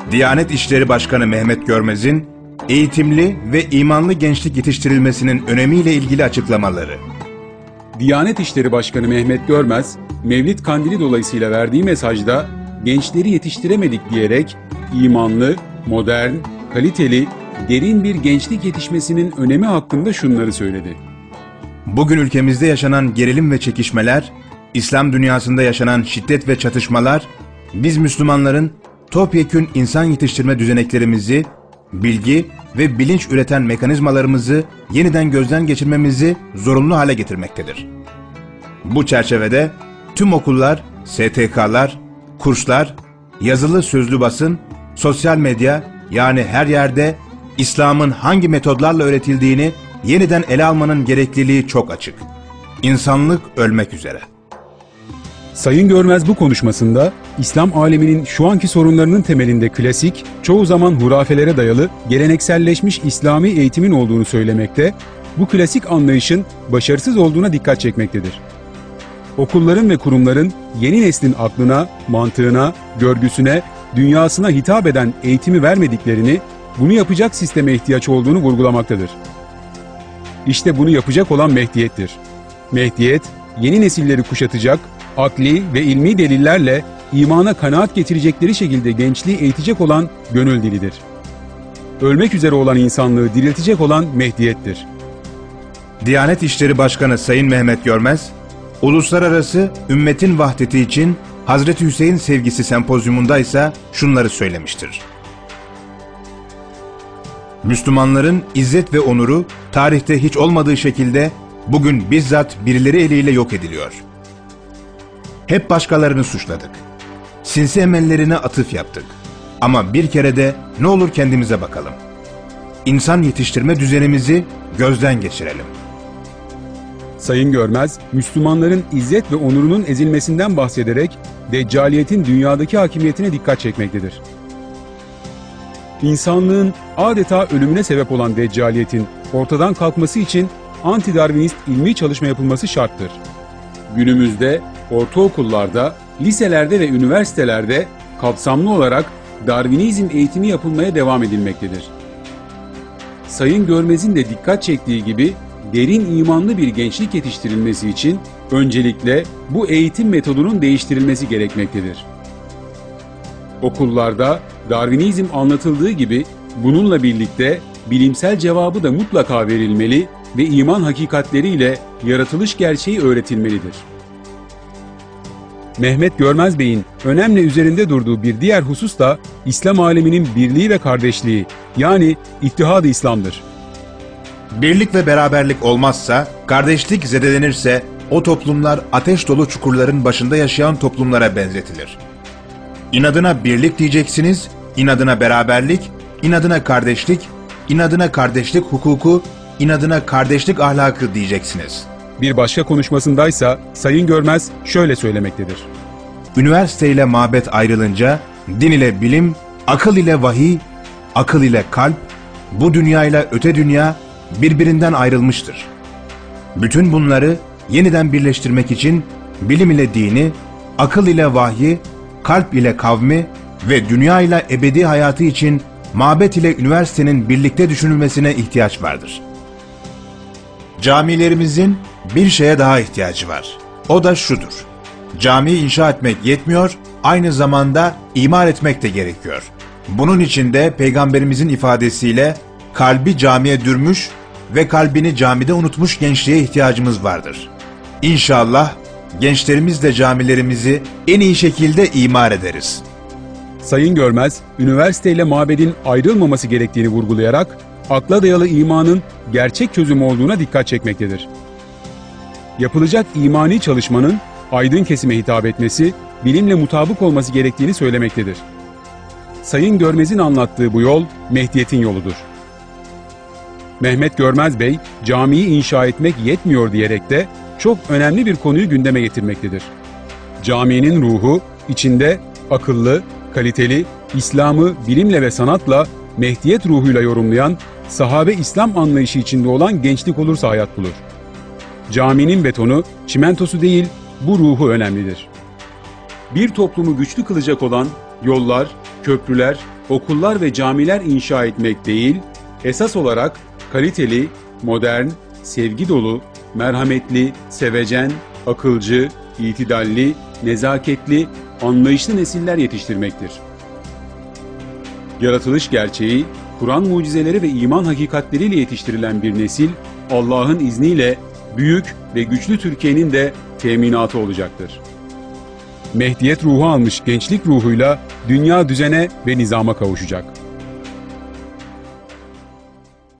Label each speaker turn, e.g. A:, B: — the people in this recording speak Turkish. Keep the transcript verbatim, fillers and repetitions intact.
A: Diyanet İşleri Başkanı Mehmet Görmez'in eğitimli ve imanlı gençlik yetiştirilmesinin önemiyle ilgili açıklamaları.
B: Diyanet İşleri Başkanı Mehmet Görmez, Mevlid Kandili dolayısıyla verdiği mesajda gençleri yetiştiremedik diyerek imanlı, modern, kaliteli, derin bir gençlik yetişmesinin önemi hakkında şunları söyledi.
A: Bugün ülkemizde yaşanan gerilim ve çekişmeler, İslam dünyasında yaşanan şiddet ve çatışmalar, biz Müslümanların topyekün insan yetiştirme düzeneklerimizi, bilgi ve bilinç üreten mekanizmalarımızı yeniden gözden geçirmemizi zorunlu hale getirmektedir. Bu çerçevede tüm okullar, S T K'lar, kurslar, yazılı sözlü basın, sosyal medya yani her yerde İslam'ın hangi metodlarla öğretildiğini yeniden ele almanın gerekliliği çok açık. İnsanlık ölmek üzere.
B: Sayın Görmez bu konuşmasında İslam aleminin şu anki sorunlarının temelinde klasik, çoğu zaman hurafelere dayalı, gelenekselleşmiş İslami eğitimin olduğunu söylemekte, bu klasik anlayışın başarısız olduğuna dikkat çekmektedir. Okulların ve kurumların yeni neslin aklına, mantığına, görgüsüne, dünyasına hitap eden eğitimi vermediklerini, bunu yapacak sisteme ihtiyaç olduğunu vurgulamaktadır. İşte bunu yapacak olan Mehdiyettir. Mehdiyet, yeni nesilleri kuşatacak, akli ve ilmi delillerle imana kanaat getirecekleri şekilde gençliği eğitecek olan gönül dilidir. Ölmek üzere olan insanlığı diriltecek olan Mehdiyettir.
A: Diyanet İşleri Başkanı Sayın Mehmet Görmez, Uluslararası Ümmetin Vahdeti için Hazreti Hüseyin Sevgisi Sempozyumunda ise şunları söylemiştir. Müslümanların izzet ve onuru tarihte hiç olmadığı şekilde bugün bizzat birileri eliyle yok ediliyor. Hep başkalarını suçladık. Sinsi emellerine atıf yaptık. Ama bir kere de ne olur kendimize bakalım. İnsan yetiştirme düzenimizi gözden geçirelim.
B: Sayın Görmez, Müslümanların izzet ve onurunun ezilmesinden bahsederek Deccaliyetin dünyadaki hakimiyetine dikkat çekmektedir. İnsanlığın adeta ölümüne sebep olan Deccaliyetin ortadan kalkması için anti-Darwinist ilmi çalışma yapılması şarttır. Günümüzde ortaokullarda, liselerde ve üniversitelerde kapsamlı olarak Darwinizm eğitimi yapılmaya devam edilmektedir. Sayın Görmez'in de dikkat çektiği gibi derin imanlı bir gençlik yetiştirilmesi için öncelikle bu eğitim metodunun değiştirilmesi gerekmektedir. Okullarda Darwinizm anlatıldığı gibi bununla birlikte bilimsel cevabı da mutlaka verilmeli ve iman hakikatleriyle yaratılış gerçeği öğretilmelidir. Mehmet Görmez Bey'in önemli üzerinde durduğu bir diğer husus da İslam aleminin birliği ve kardeşliği, yani İttihad-ı İslam'dır.
A: Birlik ve beraberlik olmazsa, kardeşlik zedelenirse o toplumlar ateş dolu çukurların başında yaşayan toplumlara benzetilir. İnadına birlik diyeceksiniz, inadına beraberlik, inadına kardeşlik, inadına kardeşlik hukuku, inadına kardeşlik ahlakı diyeceksiniz.
B: Bir başka konuşmasındaysa Sayın Görmez şöyle söylemektedir.
A: Üniversite ile mabet ayrılınca din ile bilim, akıl ile vahiy, akıl ile kalp, bu dünya ile öte dünya birbirinden ayrılmıştır. Bütün bunları yeniden birleştirmek için bilim ile dini, akıl ile vahyi, kalp ile kavmi ve dünya ile ebedi hayatı için mabet ile üniversitenin birlikte düşünülmesine ihtiyaç vardır. Camilerimizin bir şeye daha ihtiyacı var. O da şudur. Camiyi inşa etmek yetmiyor, aynı zamanda imar etmek de gerekiyor. Bunun için de Peygamberimizin ifadesiyle kalbi camiye dürmüş ve kalbini camide unutmuş gençliğe ihtiyacımız vardır. İnşallah gençlerimizle camilerimizi en iyi şekilde imar ederiz.
B: Sayın Görmez, üniversiteyle mabedin ayrılmaması gerektiğini vurgulayarak akla dayalı imanın gerçek çözümü olduğuna dikkat çekmektedir. Yapılacak imani çalışmanın aydın kesime hitap etmesi, bilimle mutabık olması gerektiğini söylemektedir. Sayın Görmez'in anlattığı bu yol, Mehdiyet'in yoludur. Mehmet Görmez Bey, camiyi inşa etmek yetmiyor diyerek de çok önemli bir konuyu gündeme getirmektedir. Caminin ruhu, içinde akıllı, kaliteli, İslam'ı bilimle ve sanatla, Mehdiyet ruhuyla yorumlayan, sahabe İslam anlayışı içinde olan gençlik olursa hayat bulur. Caminin betonu, çimentosu değil, bu ruhu önemlidir. bir toplumu güçlü kılacak olan yollar, köprüler, okullar ve camiler inşa etmek değil, esas olarak kaliteli, modern, sevgi dolu, merhametli, sevecen, akılcı, itidalli, nezaketli, anlayışlı nesiller yetiştirmektir. Yaratılış gerçeği, Kur'an mucizeleri ve iman hakikatleriyle yetiştirilen bir nesil, Allah'ın izniyle büyük ve güçlü Türkiye'nin de teminatı olacaktır. Mehdiyet ruhu almış gençlik ruhuyla dünya düzene ve nizama kavuşacak.